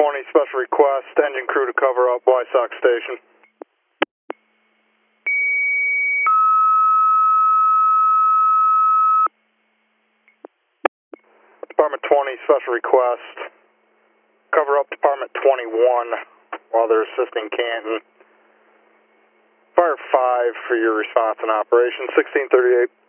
20 special request, engine crew to cover up Wysock Station. Department 20 special request, cover up Department 21 while they're assisting Canton. Fire 5 for your response and operation, 1638.